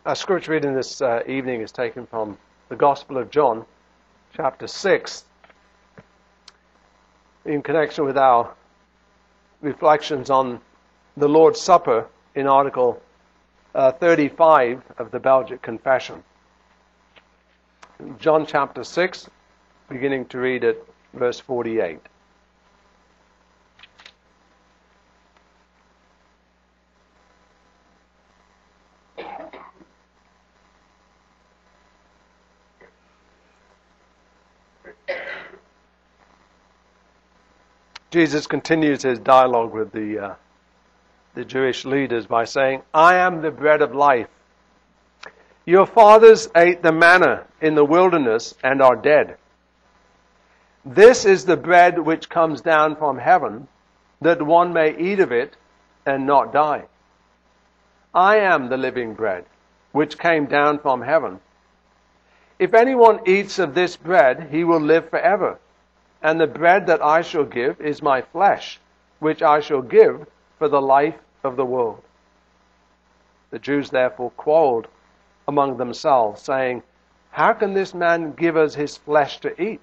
Our scripture reading this evening is taken from the Gospel of John, chapter 6, in connection with our reflections on the Lord's Supper in Article 35 of the Belgic Confession. John chapter 6, beginning to read at verse 48. Jesus continues his dialogue with the Jewish leaders by saying, I am the bread of life. Your fathers ate the manna in the wilderness and are dead. This is the bread which comes down from heaven, that one may eat of it and not die. I am the living bread, which came down from heaven. If anyone eats of this bread, he will live forever. And the bread that I shall give is my flesh, which I shall give for the life of the world. The Jews therefore quarreled among themselves, saying, How can this man give us his flesh to eat?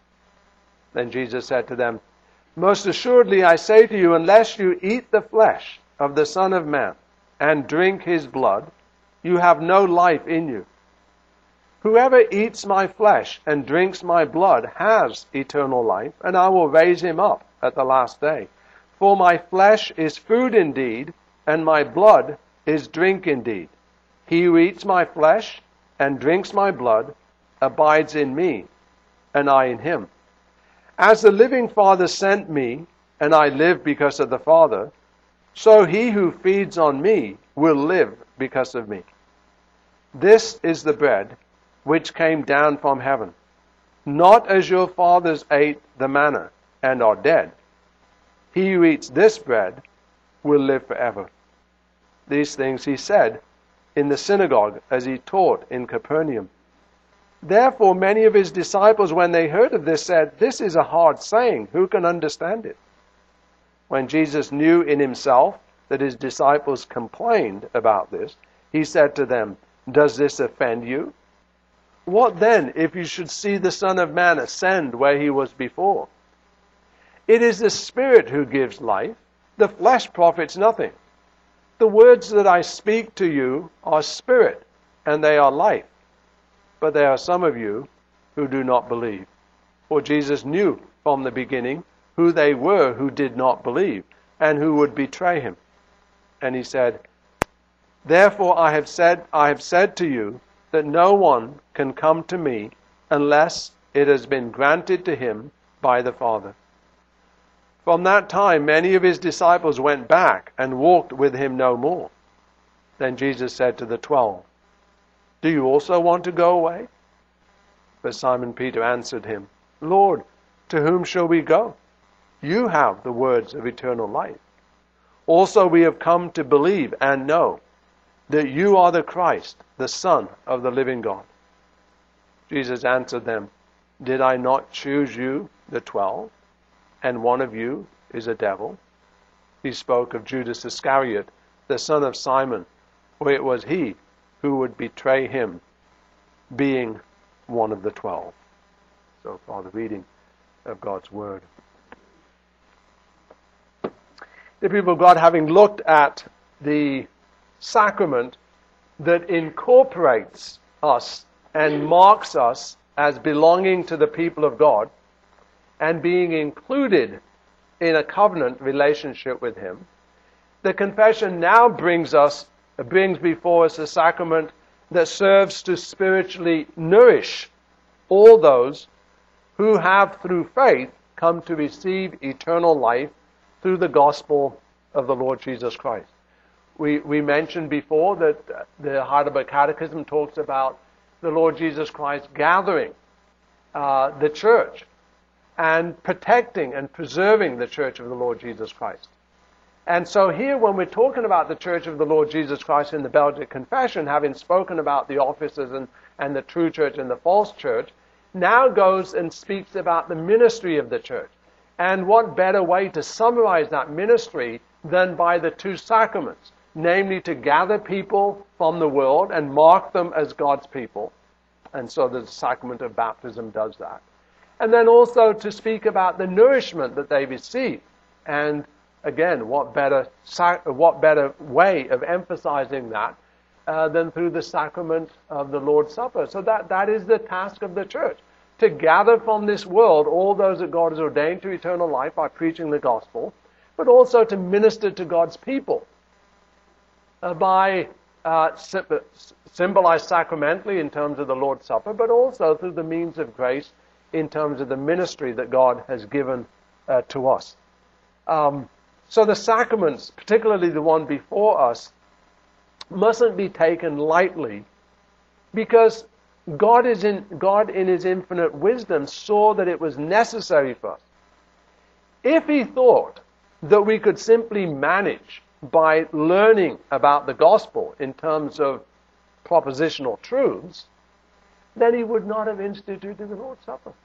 Then Jesus said to them, Most assuredly I say to you, unless you eat the flesh of the Son of Man and drink his blood, you have no life in you. Whoever eats my flesh and drinks my blood has eternal life, and I will raise him up at the last day. For my flesh is food indeed, and my blood is drink indeed. He who eats my flesh and drinks my blood abides in me, and I in him. As the living Father sent me, and I live because of the Father, so he who feeds on me will live because of me. This is the bread which came down from heaven, not as your fathers ate the manna and are dead. He who eats this bread will live forever. These things he said in the synagogue as he taught in Capernaum. Therefore many of his disciples, when they heard of this, said, This is a hard saying. Who can understand it? When Jesus knew in himself that his disciples complained about this, he said to them, Does this offend you? What then if you should see the Son of Man ascend where he was before? It is the Spirit who gives life. The flesh profits nothing. The words that I speak to you are spirit, and they are life. But there are some of you who do not believe. For Jesus knew from the beginning who they were who did not believe, and who would betray him. And he said, Therefore I have said to you, that no one can come to me unless it has been granted to him by the Father. From that time many of his disciples went back and walked with him no more. Then Jesus said to the 12, Do you also want to go away? But Simon Peter answered him, Lord, to whom shall we go? You have the words of eternal life. Also we have come to believe and know that you are the Christ, the Son of the living God. Jesus answered them, Did I not choose you, the 12, and one of you is a devil? He spoke of Judas Iscariot, the son of Simon, for it was he who would betray him, being one of the 12. So far the reading of God's Word. The people of God, having looked at the sacrament that incorporates us and marks us as belonging to the people of God and being included in a covenant relationship with him, the confession now brings before us a sacrament that serves to spiritually nourish all those who have through faith come to receive eternal life through the gospel of the Lord Jesus Christ. We mentioned before that the Heidelberg Catechism talks about the Lord Jesus Christ gathering the church and protecting and preserving the church of the Lord Jesus Christ. And so here, when we're talking about the church of the Lord Jesus Christ in the Belgic Confession, having spoken about the offices and the true church and the false church, now goes and speaks about the ministry of the church. And what better way to summarize that ministry than by the two sacraments? namely to gather people from the world and mark them as God's people. And so the sacrament of baptism does that. And then also to speak about the nourishment that they receive. And again, what better way of emphasizing that than through the sacrament of the Lord's Supper. So that is the task of the church, to gather from this world all those that God has ordained to eternal life by preaching the gospel, but also to minister to God's people by symbolized sacramentally in terms of the Lord's Supper, but also through the means of grace in terms of the ministry that God has given to us. So the sacraments, particularly the one before us, mustn't be taken lightly, because God in His infinite wisdom saw that it was necessary for us. If He thought that we could simply manage by learning about the gospel in terms of propositional truths, then He would not have instituted the Lord's Supper.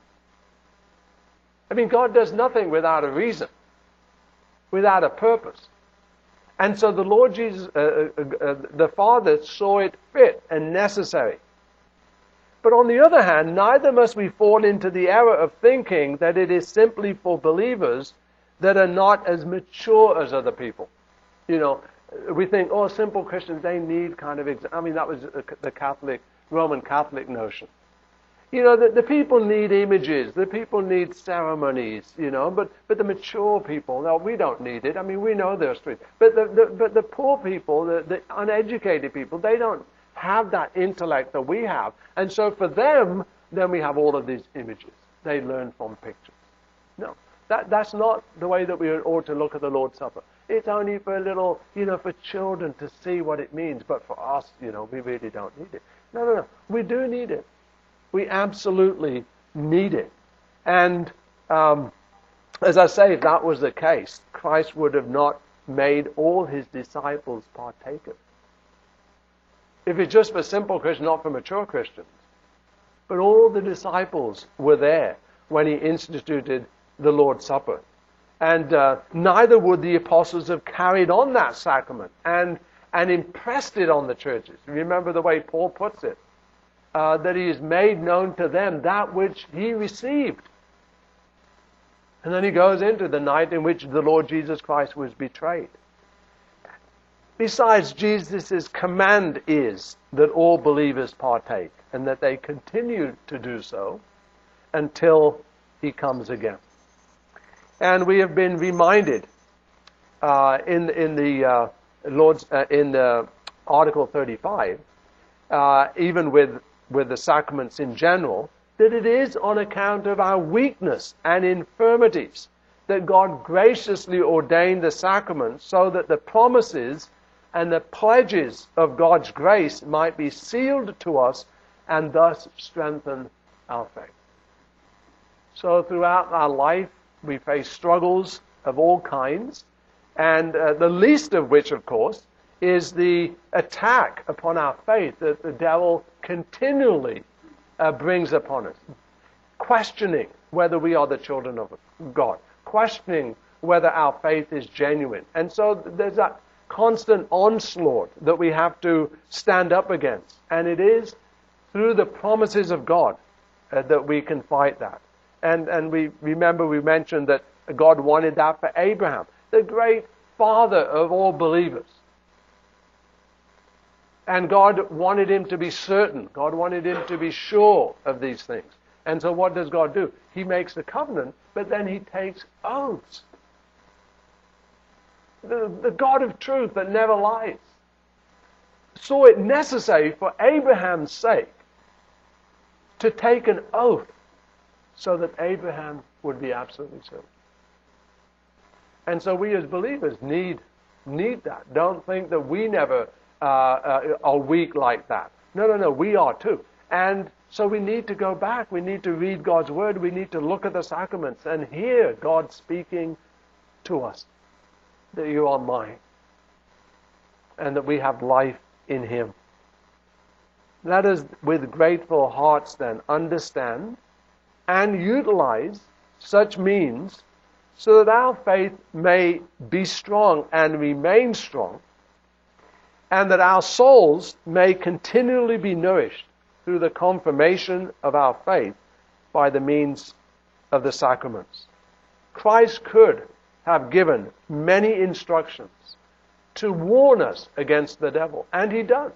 I mean, God does nothing without a reason, without a purpose. And so the Lord Jesus, the Father, saw it fit and necessary. But on the other hand, neither must we fall into the error of thinking that it is simply for believers that are not as mature as other people. You know, we think, oh, simple Christians, they need kind of, that was the Roman Catholic notion. You know, the people need images, the people need ceremonies, you know, but the mature people, no, we don't need it. I mean, we know those truths. But the poor people, the uneducated people, they don't have that intellect that we have. And so for them, then we have all of these images. They learn from pictures. No, that's not the way that we ought to look at the Lord's Supper. It's only for a little, you know, for children to see what it means. But for us, you know, we really don't need it. No. We do need it. We absolutely need it. And as I say, if that was the case, Christ would have not made all His disciples partakers. If it's just for simple Christians, not for mature Christians. But all the disciples were there when He instituted the Lord's Supper. And neither would the apostles have carried on that sacrament and impressed it on the churches. Remember the way Paul puts it, that He has made known to them that which He received. And then he goes into the night in which the Lord Jesus Christ was betrayed. Besides, Jesus' command is that all believers partake, and that they continue to do so until He comes again. And we have been reminded in Article 35, even with the sacraments in general, that it is on account of our weakness and infirmities that God graciously ordained the sacraments, so that the promises and the pledges of God's grace might be sealed to us and thus strengthen our faith. So throughout our life, we face struggles of all kinds, and the least of which, of course, is the attack upon our faith that the devil continually brings upon us, questioning whether we are the children of God, questioning whether our faith is genuine. And so there's that constant onslaught that we have to stand up against. And it is through the promises of God that we can fight that. And we mentioned that God wanted that for Abraham, the great father of all believers. And God wanted him to be certain. God wanted him to be sure of these things. And so what does God do? He makes the covenant, but then He takes oaths. The God of truth that never lies saw it necessary for Abraham's sake to take an oath so that Abraham would be absolutely certain. And so we as believers need that. Don't think that we never are weak like that. No, we are too. And so we need to go back. We need to read God's Word. We need to look at the sacraments and hear God speaking to us, that you are mine, and that we have life in Him. Let us, with grateful hearts then, understand and utilize such means so that our faith may be strong and remain strong, and that our souls may continually be nourished through the confirmation of our faith by the means of the sacraments. Christ could have given many instructions to warn us against the devil, and he does.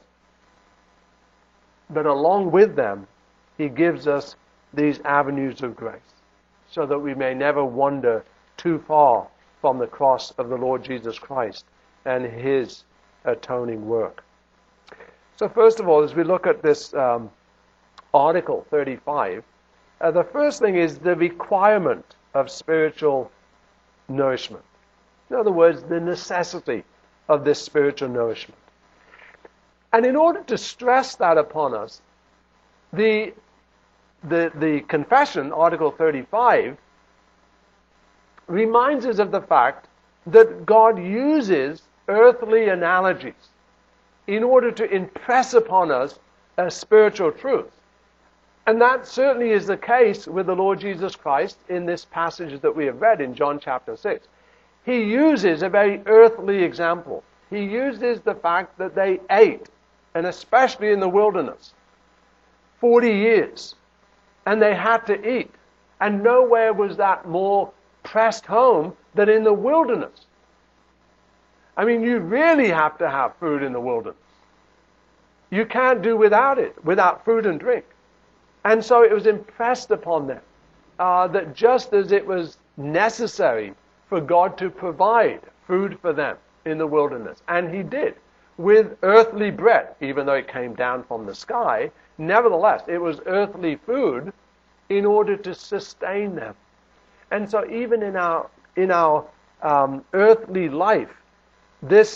But along with them, he gives us these avenues of grace, so that we may never wander too far from the cross of the Lord Jesus Christ and his atoning work. So first of all, as we look at this Article 35, the first thing is the requirement of spiritual nourishment. In other words, the necessity of this spiritual nourishment. And in order to stress that upon us, the confession, Article 35, reminds us of the fact that God uses earthly analogies in order to impress upon us a spiritual truth. And that certainly is the case with the Lord Jesus Christ in this passage that we have read in John chapter 6. He uses a very earthly example. He uses the fact that they ate, and especially in the wilderness, 40 years. And they had to eat. And nowhere was that more pressed home than in the wilderness. I mean, you really have to have food in the wilderness. You can't do without it, without food and drink. And so it was impressed upon them that just as it was necessary for God to provide food for them in the wilderness, and he did, with earthly bread, even though it came down from the sky, nevertheless, it was earthly food in order to sustain them. And so even in our earthly life, this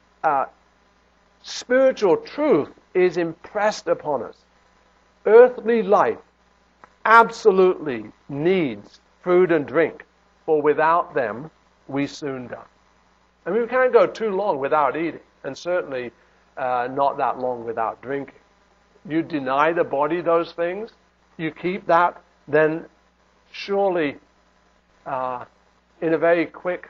spiritual truth is impressed upon us. Earthly life absolutely needs food and drink, for without them, we soon die. I mean, we can't go too long without eating, and certainly not that long without drinking. You deny the body those things, you keep that, then surely in a very quick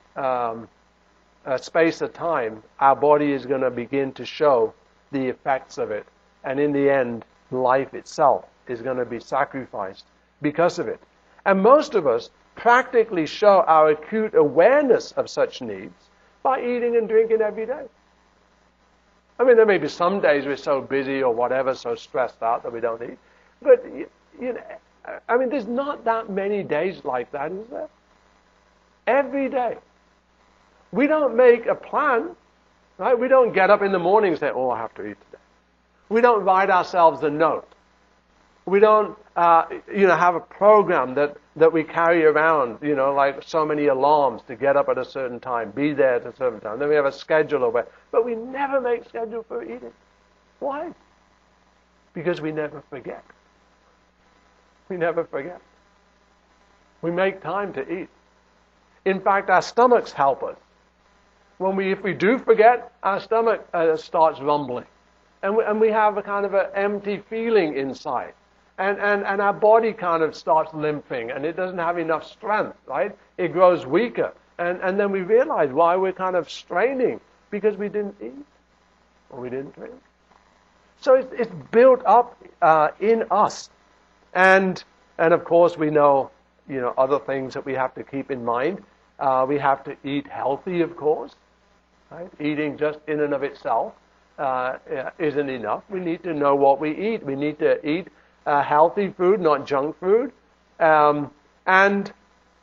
space of time, our body is going to begin to show the effects of it. And in the end, life itself is going to be sacrificed because of it. And most of us practically show our acute awareness of such needs by eating and drinking every day. I mean, there may be some days we're so busy or whatever, so stressed out that we don't eat. But, you know, I mean, there's not that many days like that, is there? Every day. We don't make a plan, right? We don't get up in the morning and say, oh, I have to eat today. We don't write ourselves a note. We don't, have a program that we carry around, like so many alarms to get up at a certain time, be there at a certain time. Then we have a schedule of it. But we never make schedule for eating. Why? Because we never forget. We never forget. We make time to eat. In fact, our stomachs help us. If we do forget, our stomach starts rumbling. And we have a kind of an empty feeling inside. And our body kind of starts limping, and it doesn't have enough strength, right? It grows weaker. And then we realize why we're kind of straining, because we didn't eat or we didn't drink. So it's built up in us. And of course we know, other things that we have to keep in mind. We have to eat healthy, of course. Right? Eating just in and of itself isn't enough. We need to know what we eat. We need to eat healthy food, not junk food. And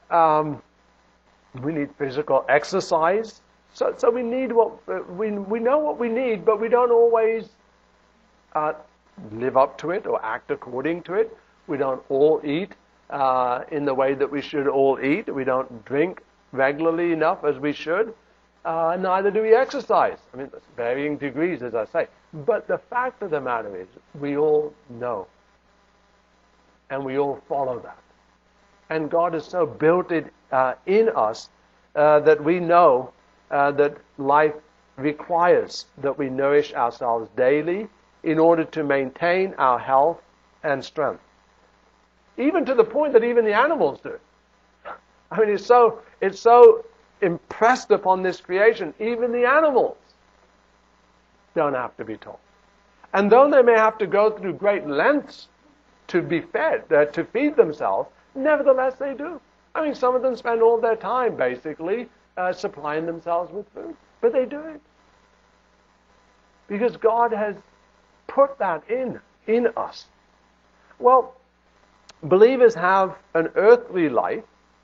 we need physical exercise. So we need we know what we need, but we don't always live up to it or act according to it. We don't all eat in the way that we should all eat. We don't drink regularly enough as we should. Neither do we exercise. I mean, varying degrees, as I say. But the fact of the matter is, we all know. And we all follow that. And God has so built it in us that we know that life requires that we nourish ourselves daily in order to maintain our health and strength. Even to the point that even the animals do it. I mean, it's so impressed upon this creation, even the animals. don't have to be taught. And though they may have to go through great lengths to be fed, to feed themselves, nevertheless they do. I mean, some of them spend all their time basically supplying themselves with food. But they do it. Because God has put that in us. Well, believers have an earthly life,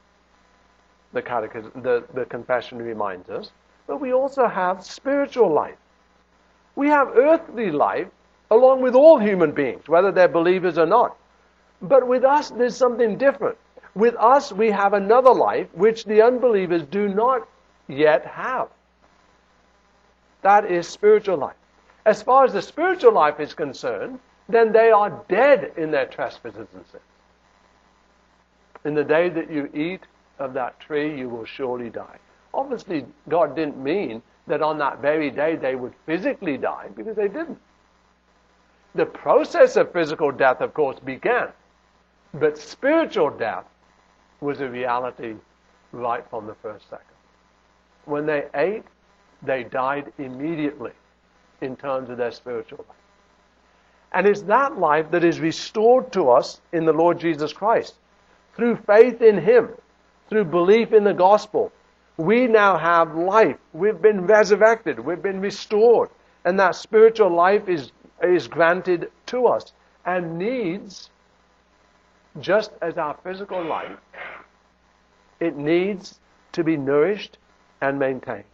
the confession reminds us, but we also have spiritual life. We have earthly life along with all human beings, whether they're believers or not. But with us, there's something different. With us, we have another life which the unbelievers do not yet have. That is spiritual life. As far as the spiritual life is concerned, then they are dead in their trespasses and sins. In the day that you eat of that tree, you will surely die. Obviously, God didn't mean that on that very day they would physically die, because they didn't. The process of physical death, of course, began. But spiritual death was a reality right from the first second. When they ate, they died immediately in terms of their spiritual life. And it's that life that is restored to us in the Lord Jesus Christ. Through faith in Him, through belief in the gospel, we now have life. We've been resurrected. We've been restored. And that spiritual life is granted to us and needs, just as our physical life, it needs to be nourished and maintained.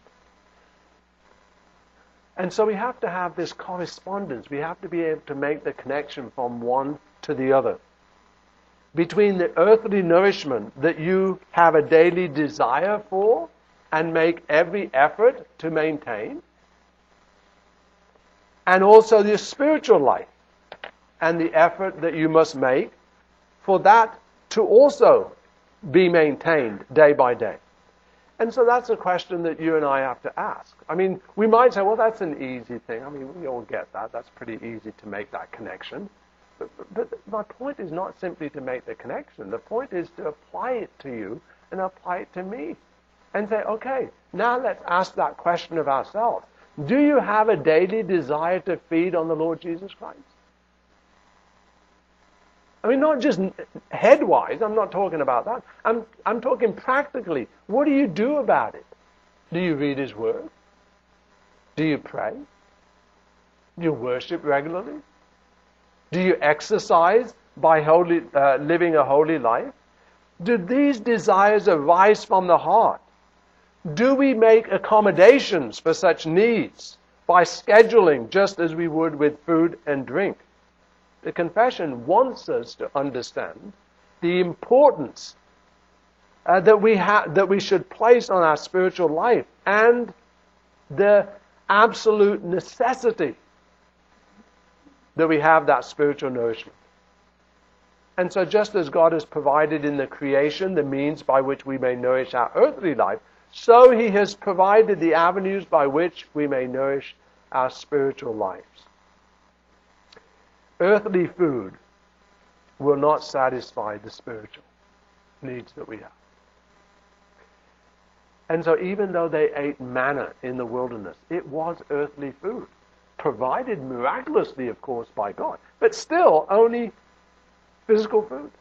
And so we have to have this correspondence. We have to be able to make the connection from one to the other. Between the earthly nourishment that you have a daily desire for and make every effort to maintain, and also the spiritual life and the effort that you must make for that to also be maintained day by day. And so that's a question that you and I have to ask. I mean, we might say, well, that's an easy thing. I mean, we all get that. That's pretty easy to make that connection. But my point is not simply to make the connection. The point is to apply it to you and apply it to me. And say, okay, now let's ask that question of ourselves. Do you have a daily desire to feed on the Lord Jesus Christ? I mean, not just head-wise. I'm not talking about that. I'm talking practically. What do you do about it? Do you read His Word? Do you pray? Do you worship regularly? Do you exercise by living a holy life? Do these desires arise from the heart? Do we make accommodations for such needs by scheduling just as we would with food and drink? The confession wants us to understand the importance that we should place on our spiritual life and the absolute necessity that we have that spiritual nourishment. And so just as God has provided in the creation the means by which we may nourish our earthly life, so He has provided the avenues by which we may nourish our spiritual lives. Earthly food will not satisfy the spiritual needs that we have. And so even though they ate manna in the wilderness, it was earthly food, provided miraculously, of course, by God, but still only physical food.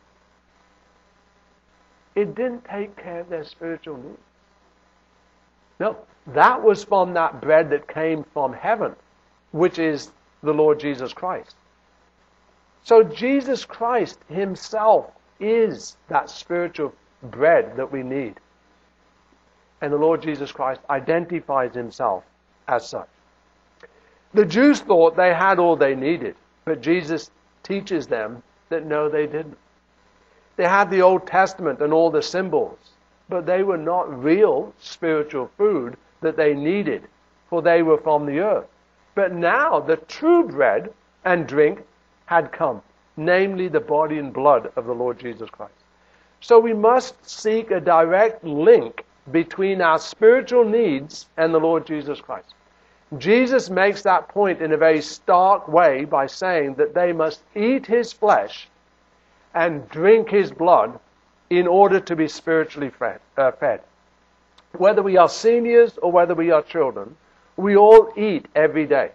It didn't take care of their spiritual needs. No, that was from that bread that came from heaven, which is the Lord Jesus Christ. So Jesus Christ Himself is that spiritual bread that we need. And the Lord Jesus Christ identifies Himself as such. The Jews thought they had all they needed, but Jesus teaches them that no, they didn't. They had the Old Testament and all the symbols, but they were not real spiritual food that they needed, for they were from the earth. But now the true bread and drink had come, namely the body and blood of the Lord Jesus Christ. So we must seek a direct link between our spiritual needs and the Lord Jesus Christ. Jesus makes that point in a very stark way by saying that they must eat His flesh and drink His blood in order to be spiritually fed. Whether we are seniors or whether we are children, we all eat every day.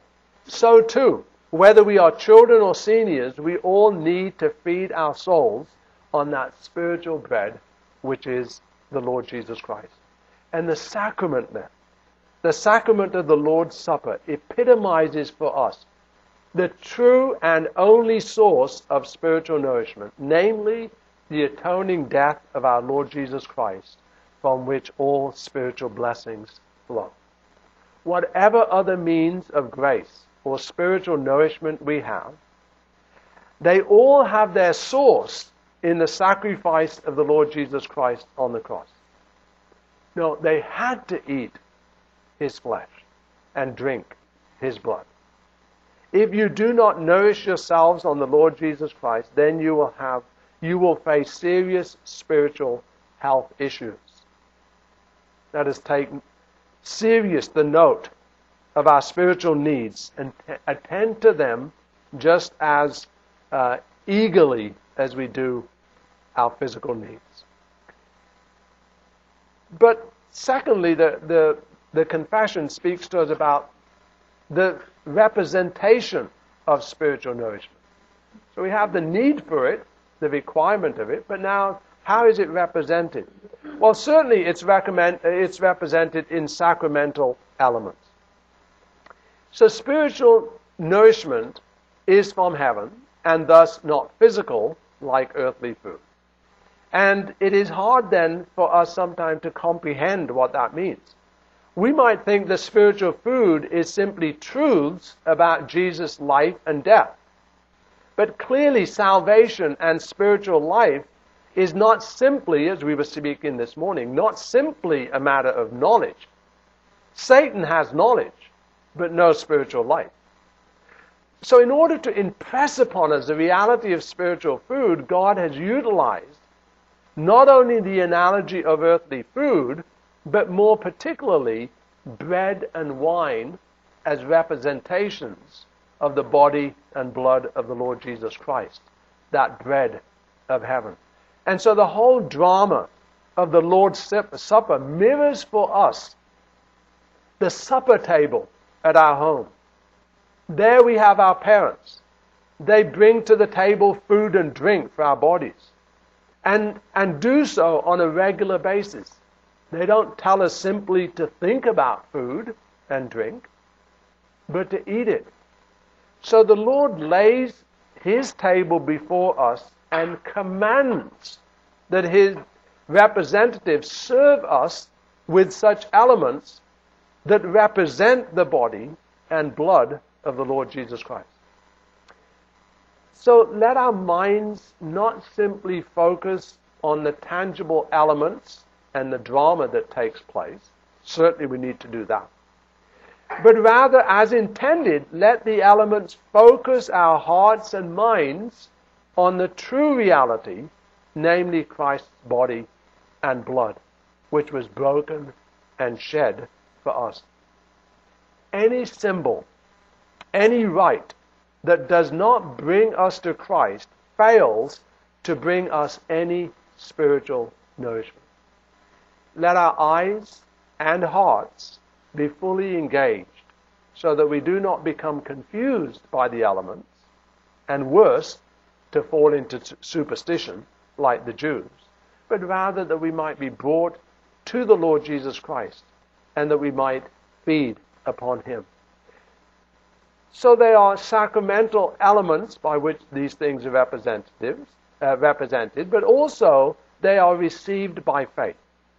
So too, whether we are children or seniors, we all need to feed our souls on that spiritual bread, which is the Lord Jesus Christ. And the sacrament then, the sacrament of the Lord's Supper, epitomizes for us the true and only source of spiritual nourishment, namely the atoning death of our Lord Jesus Christ, from which all spiritual blessings flow. Whatever other means of grace or spiritual nourishment we have, they all have their source in the sacrifice of the Lord Jesus Christ on the cross. No, they had to eat His flesh and drink His blood. If you do not nourish yourselves on the Lord Jesus Christ, then you will face serious spiritual health issues. Let us take serious the note of our spiritual needs and attend to them just as eagerly as we do our physical needs. But secondly, the confession speaks to us about the representation of spiritual nourishment. So we have the need for it, the requirement of it, but now how is it represented? Well, certainly it's represented in sacramental elements. So spiritual nourishment is from heaven, and thus not physical like earthly food. And it is hard then for us sometimes to comprehend what that means. We might think the spiritual food is simply truths about Jesus' life and death. But clearly salvation and spiritual life is not simply, as we were speaking this morning, not simply a matter of knowledge. Satan has knowledge, but no spiritual life. So in order to impress upon us the reality of spiritual food, God has utilized not only the analogy of earthly food, but more particularly bread and wine as representations of the body and blood of the Lord Jesus Christ, that bread of heaven. And so the whole drama of the Lord's Supper mirrors for us the supper table at our home. There we have our parents. They bring to the table food and drink for our bodies, and do so on a regular basis. They don't tell us simply to think about food and drink, but to eat it. So the Lord lays His table before us and commands that His representatives serve us with such elements that represent the body and blood of the Lord Jesus Christ. So let our minds not simply focus on the tangible elements and the drama that takes place. Certainly we need to do that. But rather, as intended, let the elements focus our hearts and minds on the true reality, namely Christ's body and blood, which was broken and shed for us. Any symbol, any rite that does not bring us to Christ fails to bring us any spiritual nourishment. Let our eyes and hearts be fully engaged so that we do not become confused by the elements and worse, to fall into superstition like the Jews, but rather that we might be brought to the Lord Jesus Christ and that we might feed upon Him. So they are sacramental elements by which these things are represented, but also they are received by faith.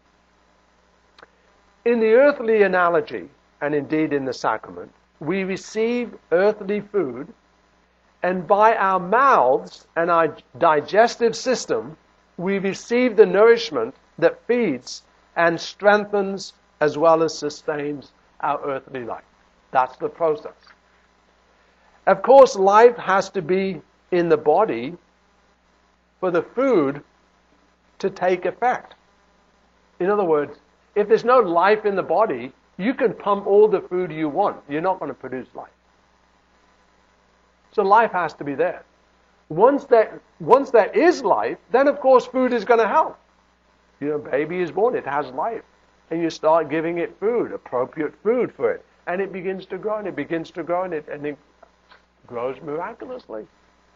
In the earthly analogy, and indeed in the sacrament, we receive earthly food, and by our mouths and our digestive system, we receive the nourishment that feeds and strengthens as well as sustains our earthly life. That's the process. Of course, life has to be in the body for the food to take effect. In other words, if there's no life in the body, you can pump all the food you want. You're not going to produce life. So life has to be there. Once there is life, then of course food is going to help. You know, baby is born, it has life. And you start giving it food, appropriate food for it. and it begins to grow, and it begins to grow, and it grows miraculously.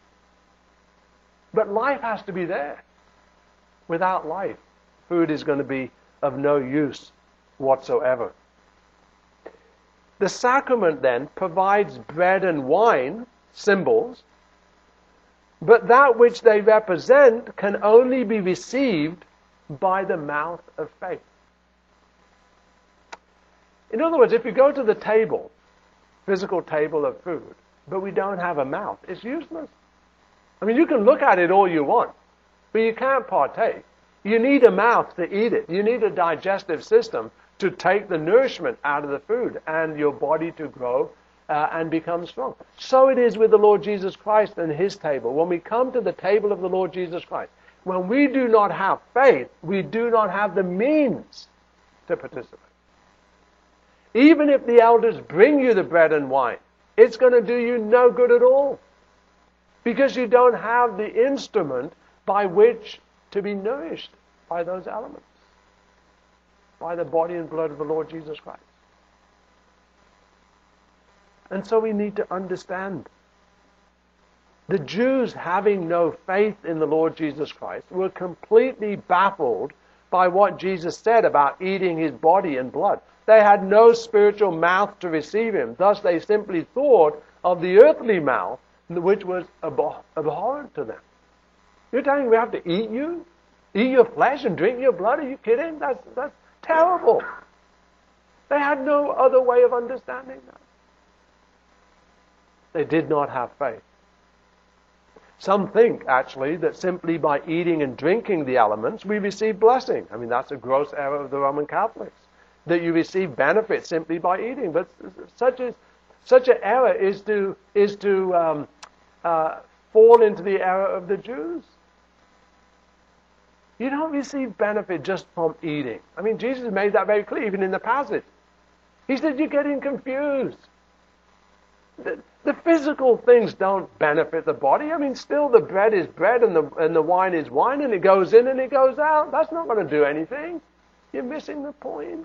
But life has to be there. Without life, food is going to be of no use whatsoever. The sacrament then provides bread and wine, symbols, but that which they represent can only be received by the mouth of faith. In other words, if you go to the table, physical table of food, but we don't have a mouth, it's useless. I mean, you can look at it all you want, but you can't partake. You need a mouth to eat it. You need a digestive system to take the nourishment out of the food and your body to grow and become strong. So it is with the Lord Jesus Christ and His table. When we come to the table of the Lord Jesus Christ, when we do not have faith, we do not have the means to participate. Even if the elders bring you the bread and wine, it's going to do you no good at all. Because you don't have the instrument by which to be nourished by those elements. By the body and blood of the Lord Jesus Christ. And so we need to understand. The Jews, having no faith in the Lord Jesus Christ, were completely baffled by what Jesus said about eating His body and blood. They had no spiritual mouth to receive Him. Thus they simply thought of the earthly mouth, which was abhorrent to them. You're telling me we have to eat you? Eat your flesh and drink your blood? Are you kidding? That's terrible. They had no other way of understanding that. They did not have faith. Some think, actually, that simply by eating and drinking the elements, we receive blessing. I mean, that's a gross error of the Roman Catholics, that you receive benefit simply by eating. But such an error is to fall into the error of the Jews. You don't receive benefit just from eating. I mean, Jesus made that very clear, even in the passage. He said, you're getting confused. The physical things don't benefit the body. I mean, still the bread is bread and the wine is wine, and it goes in and it goes out. That's not going to do anything. You're missing the point.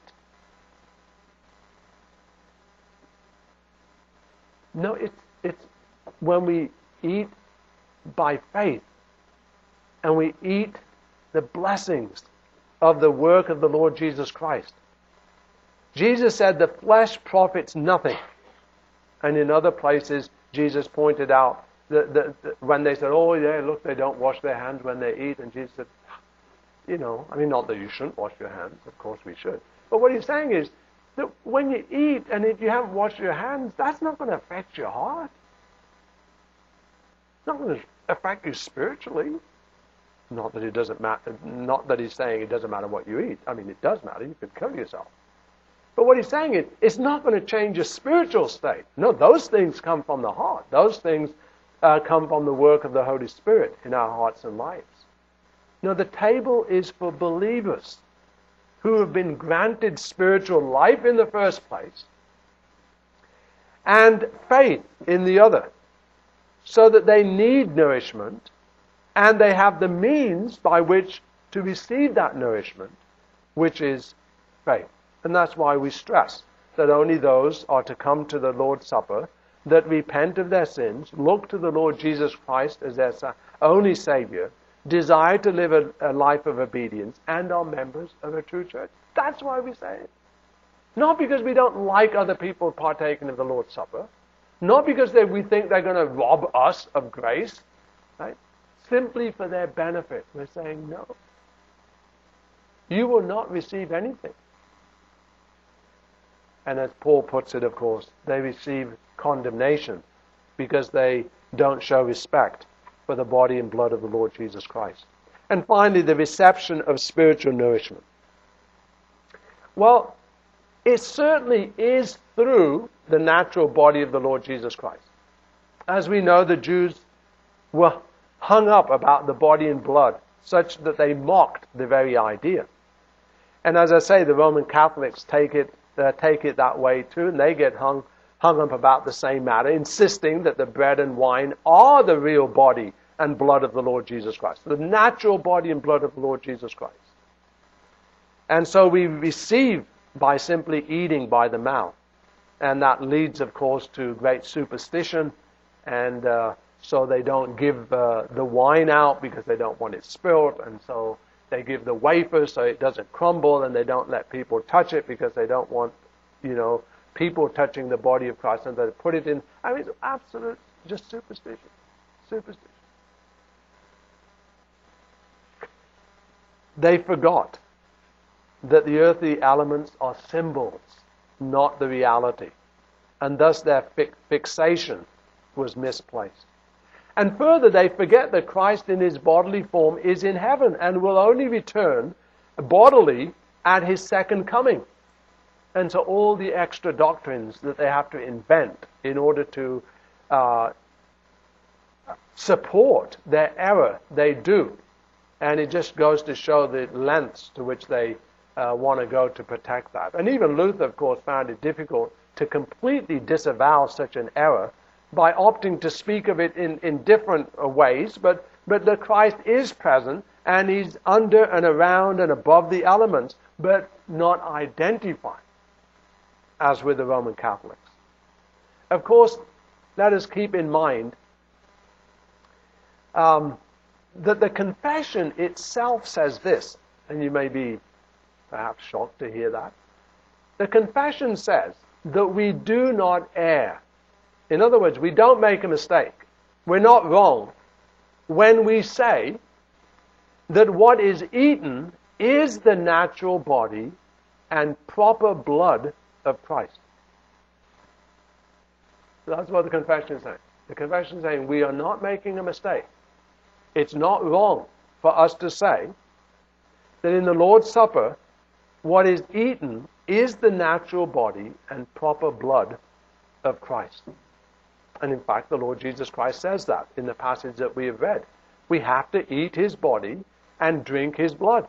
No, it's when we eat by faith and we eat the blessings of the work of the Lord Jesus Christ. Jesus said the flesh profits nothing. And in other places, Jesus pointed out that when they said, oh yeah, look, they don't wash their hands when they eat. And Jesus said, not that you shouldn't wash your hands. Of course we should. But what He's saying is that when you eat and if you haven't washed your hands, that's not going to affect your heart. It's not going to affect you spiritually. Not that it doesn't matter. Not that He's saying it doesn't matter what you eat. I mean, it does matter. You could kill yourself. But what He's saying is, it's not going to change your spiritual state. No, those things come from the heart. Those things come from the work of the Holy Spirit in our hearts and lives. No, the table is for believers who have been granted spiritual life in the first place and faith in the other, so that they need nourishment and they have the means by which to receive that nourishment, which is faith. And that's why we stress that only those are to come to the Lord's Supper that repent of their sins, look to the Lord Jesus Christ as their only Savior, desire to live a life of obedience, and are members of a true church. That's why we say it. Not because we don't like other people partaking of the Lord's Supper, not because we think they're going to rob us of grace, right? Simply for their benefit. We're saying no. You will not receive anything. And as Paul puts it, of course, they receive condemnation because they don't show respect for the body and blood of the Lord Jesus Christ. And finally, the reception of spiritual nourishment. Well, it certainly is through the natural body of the Lord Jesus Christ. As we know, the Jews were hung up about the body and blood, such that they mocked the very idea. And as I say, the Roman Catholics take it that way too, and they get hung up about the same matter, insisting that the bread and wine are the real body and blood of the Lord Jesus Christ, the natural body and blood of the Lord Jesus Christ. And so we receive by simply eating by the mouth. And that leads, of course, to great superstition. And so they don't give the wine out because they don't want it spilled. And so they give the wafer so it doesn't crumble. And they don't let people touch it because they don't want, people touching the body of Christ. And they put it in. I mean, it's absolute, just superstition. Superstition. They forgot that the earthly elements are symbols, not the reality. And thus their fixation was misplaced. And further, they forget that Christ in his bodily form is in heaven and will only return bodily at his second coming. And so all the extra doctrines that they have to invent in order to support their error, they do. And it just goes to show the lengths to which they want to go to protect that. And even Luther, of course, found it difficult to completely disavow such an error by opting to speak of it in different ways, but that Christ is present and he's under and around and above the elements, but not identified, as with the Roman Catholics. Of course, let us keep in mind that the confession itself says this, and you may be perhaps shocked to hear that. The confession says that we do not err. In other words, we don't make a mistake. We're not wrong when we say that what is eaten is the natural body and proper blood of Christ. That's what the confession is saying. The confession is saying we are not making a mistake. It's not wrong for us to say that in the Lord's Supper, what is eaten is the natural body and proper blood of Christ. And in fact, the Lord Jesus Christ says that in the passage that we have read. We have to eat his body and drink his blood.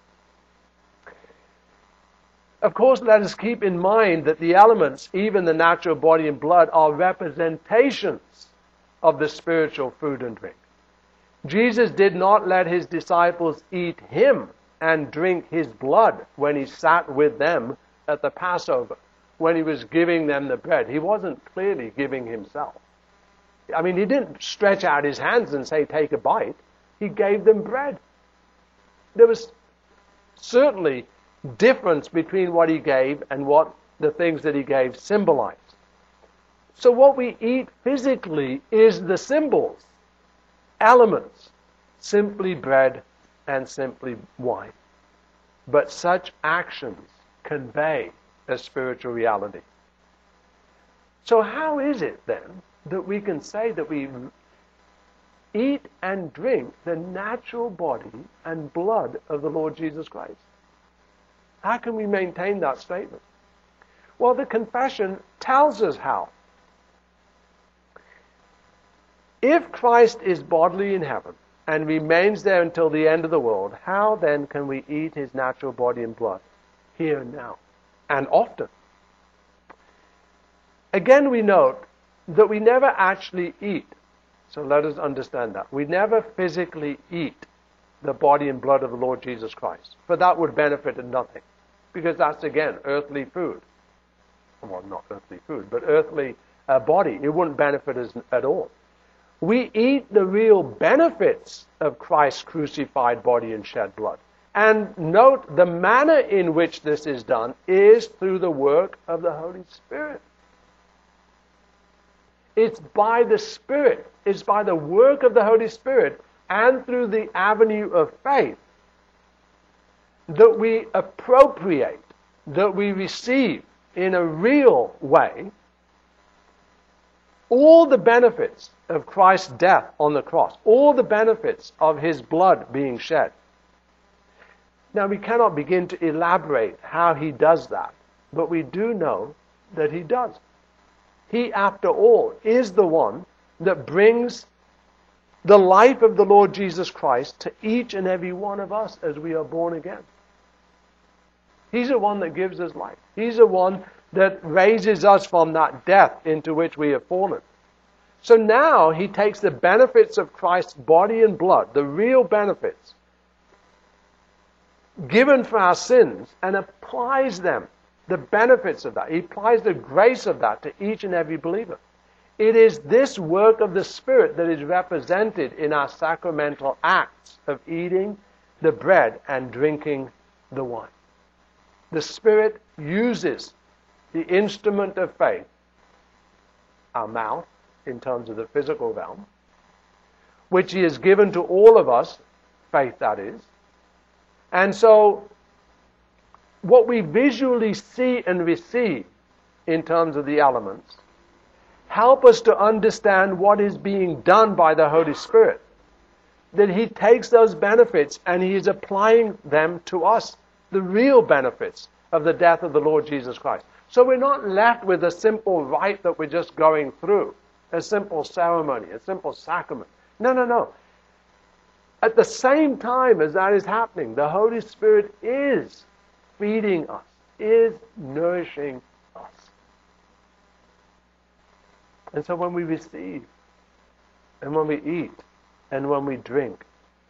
Of course, let us keep in mind that the elements, even the natural body and blood, are representations of the spiritual food and drink. Jesus did not let his disciples eat him and drink his blood when he sat with them at the Passover, when he was giving them the bread. He wasn't clearly giving himself. I mean, he didn't stretch out his hands and say, take a bite. He gave them bread. There was certainly difference between what he gave and what the things that he gave symbolized. So what we eat physically is the symbols, elements, simply bread and simply wine. But such actions convey a spiritual reality. So how is it then that we can say that we eat and drink the natural body and blood of the Lord Jesus Christ? How can we maintain that statement? Well, the confession tells us how. If Christ is bodily in heaven and remains there until the end of the world, how then can we eat his natural body and blood here and now, and often? Again, we note that we never actually eat. So let us understand that. We never physically eat the body and blood of the Lord Jesus Christ. For that would benefit in nothing. Because that's, again, earthly food. Well, not earthly food, but earthly body. It wouldn't benefit us at all. We eat the real benefits of Christ's crucified body and shed blood. And note, the manner in which this is done is through the work of the Holy Spirit. It's by the Spirit. It's by the work of the Holy Spirit and through the avenue of faith that we appropriate, that we receive in a real way all the benefits of Christ's death on the cross, all the benefits of his blood being shed. Now, we cannot begin to elaborate how he does that, but we do know that he does. He, after all, is the one that brings the life of the Lord Jesus Christ to each and every one of us as we are born again. He's the one that gives us life. He's the one that raises us from that death into which we have fallen. So now he takes the benefits of Christ's body and blood, the real benefits, given for our sins, and applies them the benefits of that. He applies the grace of that to each and every believer. It is this work of the Spirit that is represented in our sacramental acts of eating the bread and drinking the wine. The Spirit uses the instrument of faith, our mouth, in terms of the physical realm, which He has given to all of us, faith that is. And so, what we visually see and receive in terms of the elements help us to understand what is being done by the Holy Spirit. That He takes those benefits and He is applying them to us, the real benefits of the death of the Lord Jesus Christ. So we're not left with a simple rite that we're just going through, a simple ceremony, a simple sacrament. No. At the same time as that is happening, the Holy Spirit is feeding us, is nourishing us. And so when we receive, and when we eat, and when we drink,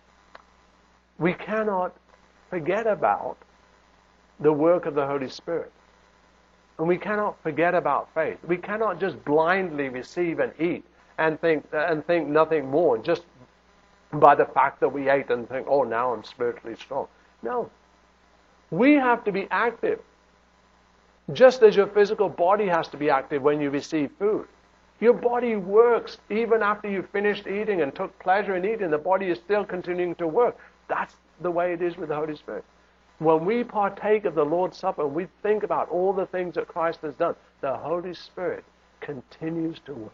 we cannot forget about the work of the Holy Spirit. And we cannot forget about faith. We cannot just blindly receive and eat and think nothing more just by the fact that we ate and think, oh, now I'm spiritually strong. No. We have to be active. Just as your physical body has to be active when you receive food. Your body works even after you've finished eating and took pleasure in eating. The body is still continuing to work. That's the way it is with the Holy Spirit. When we partake of the Lord's Supper, we think about all the things that Christ has done. The Holy Spirit continues to work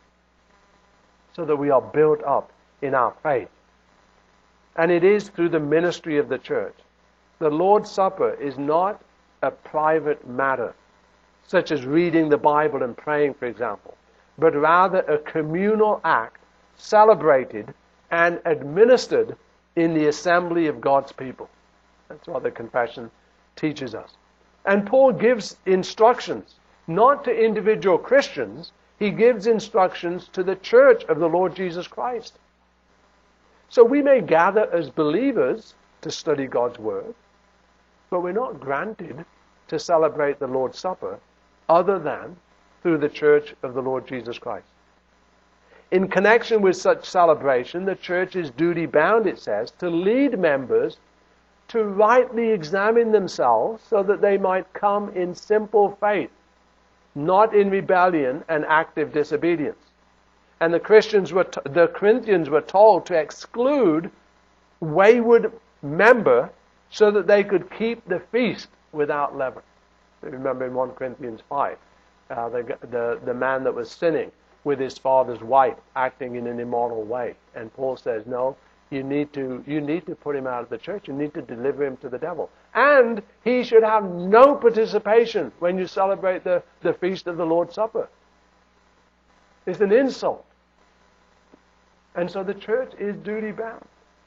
so that we are built up in our faith. And it is through the ministry of the church. The Lord's Supper is not a private matter, such as reading the Bible and praying, for example, but rather a communal act celebrated and administered in the assembly of God's people. That's what the confession teaches us. And Paul gives instructions, not to individual Christians, he gives instructions to the church of the Lord Jesus Christ. So we may gather as believers to study God's Word, but we're not granted to celebrate the Lord's Supper other than through the church of the Lord Jesus Christ. In connection with such celebration, the church is duty-bound, it says, to lead members to rightly examine themselves so that they might come in simple faith, not in rebellion and active disobedience. And the Corinthians were told to exclude wayward member so that they could keep the feast without leaven. Remember in 1 Corinthians 5, the man that was sinning with his father's wife, acting in an immoral way. And Paul says, no, you need to put him out of the church. You need to deliver him to the devil. And he should have no participation when you celebrate the feast of the Lord's Supper. It's an insult. And so the church is duty-bound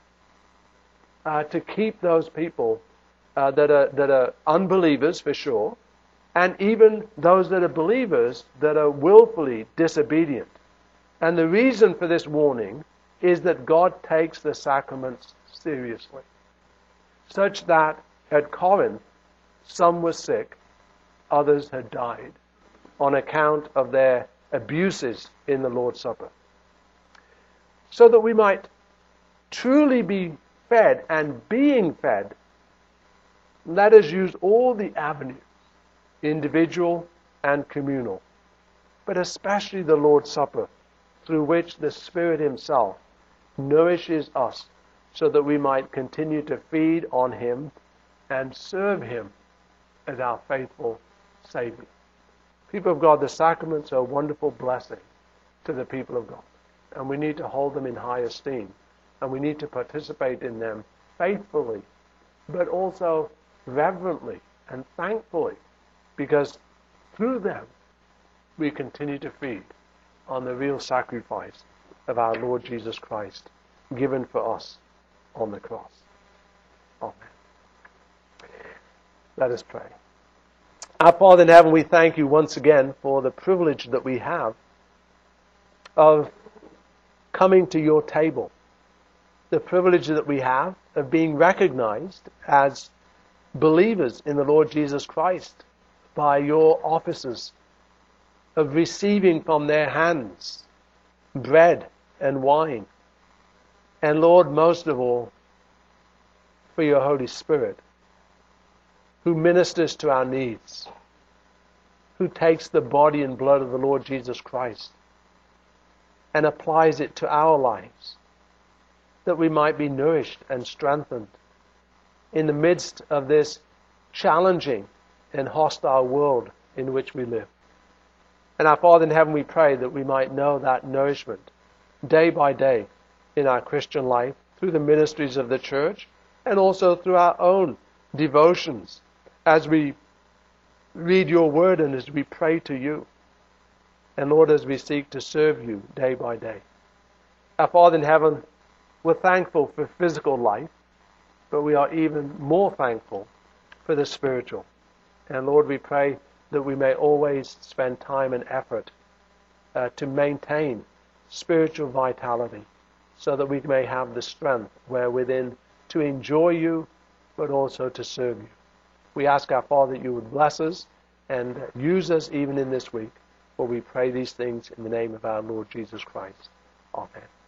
to keep those people that are unbelievers, for sure, and even those that are believers that are willfully disobedient. And the reason for this warning is that God takes the sacraments seriously, such that at Corinth, some were sick, others had died, on account of their abuses in the Lord's Supper. So that we might truly be fed and being fed, let us use all the avenues, individual and communal, but especially the Lord's Supper, through which the Spirit Himself nourishes us so that we might continue to feed on Him and serve Him as our faithful Savior. People of God, the sacraments are a wonderful blessing to the people of God. And we need to hold them in high esteem. And we need to participate in them faithfully, but also reverently and thankfully, because through them we continue to feed on the real sacrifice of our Lord Jesus Christ, given for us on the cross. Amen. Let us pray. Our Father in heaven, we thank you once again for the privilege that we have of coming to your table. The privilege that we have of being recognized as believers in the Lord Jesus Christ, by your officers, of receiving from their hands bread and wine. And Lord, most of all, for your Holy Spirit, who ministers to our needs, who takes the body and blood of the Lord Jesus Christ and applies it to our lives, that we might be nourished and strengthened in the midst of this challenging and hostile world in which we live. And our Father in heaven, we pray that we might know that nourishment day by day in our Christian life, through the ministries of the church, and also through our own devotions, as we read your word and as we pray to you. And Lord, as we seek to serve you day by day. Our Father in heaven, we're thankful for physical life, but we are even more thankful for the spiritual. And Lord, we pray that we may always spend time and effort to maintain spiritual vitality, so that we may have the strength wherewithin to enjoy you, but also to serve you. We ask our Father that you would bless us and use us even in this week, for we pray these things in the name of our Lord Jesus Christ. Amen.